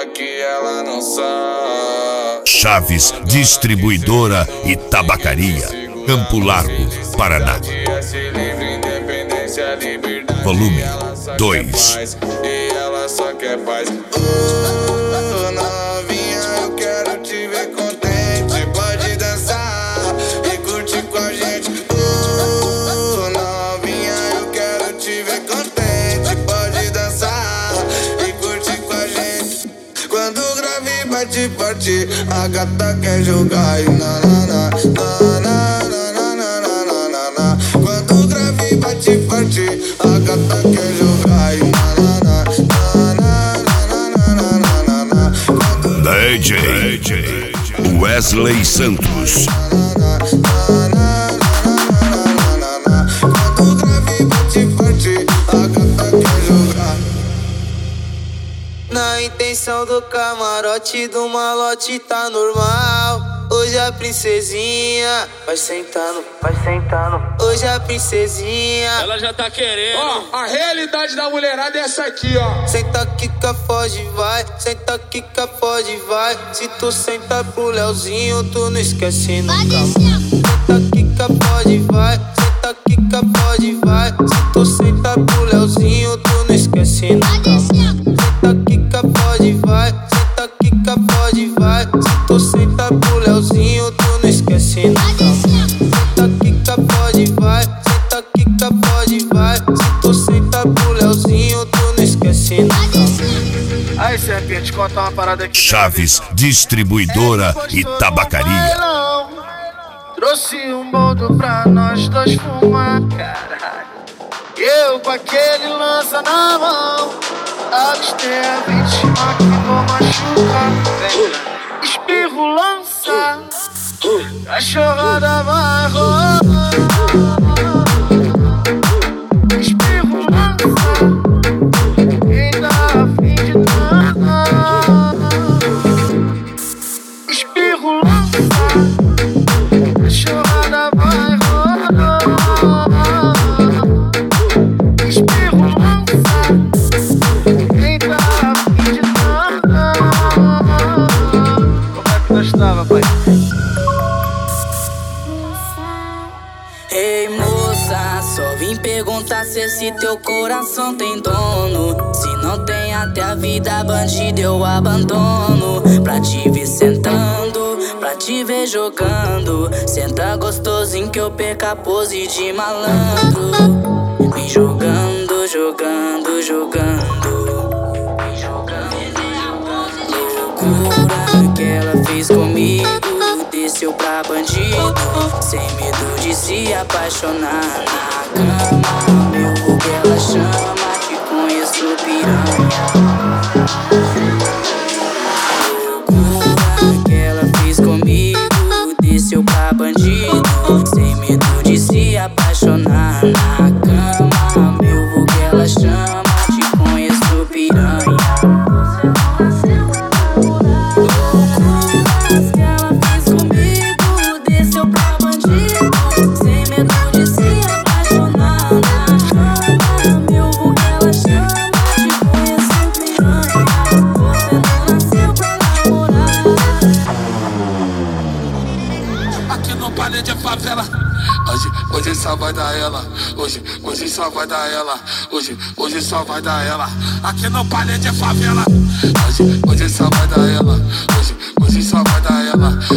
louca que ela não sabe. Chaves Distribuidora e Tabacaria, Campo Largo, Paraná. Volume 2. E ela só quer paz. Novinha, eu quero te ver contente. Pode dançar e curtir com a gente. Novinha, eu quero te ver contente. Pode dançar e curtir com a gente. Quando o grave bate forte, a gata quer jogar e na na na na na na na na na na. Quando o grave bate forte, a gata quer jogar e na na na na na na na na na. DJ Wesley Santos. Quando o grave bate forte, a gata quer jogar. Na intenção do camarote do malote tá normal. Hoje a princesinha vai sentando, vai sentando. Hoje a princesinha, ela já tá querendo. Ó, a realidade da mulherada é essa aqui, ó. senta, quica, foge, vai. Senta, quica, foge, vai. Se tu senta pro Leozinho, tu não esquece nunca. Senta, quica, foge, vai. Senta, quica, foge, vai. Se tu senta pro Leozinho, tu não esquece nunca. Senta, quica, foge, vai. Senta, quica, foge, vai. Se tu senta pro Leozinho, tu não esquece nunca. Senta, quica, foge, vai. Senta, quica, foge, vai. Se tu senta pro Leozinho, tu não esquece nunca. Aí, serpente, conta uma parada aqui. Chaves Distribuidora e Tabacaria. Trouxe um boldo pra nós dois fumar, caralho. Eu com aquele lança na mão. Avistei a vítima que vou machucar. Espirro, lança, cachorrada vai rolar. Espirro, lança, quem tá afim de dançar. Espirro, lança, cachorrada vai rolar. Espirro, lança, quem tá afim de dançar. Como é que nós tava, pai? Ei moça, só vim perguntar se esse teu coração tem dono. Se não tem até a vida bandida eu abandono. Pra te ver sentando, pra te ver jogando. Senta gostosinho que eu perca a pose de malandro. Vem jogando, jogando, jogando. Vem jogando. Loucura que ela fez comigo. Desceu pra bandido, sem medo de se apaixonar na cama. Meu vulgo ela chama, te conheço piranha. Loucura que ela fez comigo. Desceu pra bandido, sem medo de se apaixonar na cama. Meu vulgo ela chama, te conheço piranha. Hoje só vai dar ela, hoje só vai dar ela, hoje só vai dar ela. Aqui no palha de favela, hoje só vai dar ela, hoje só vai dar ela,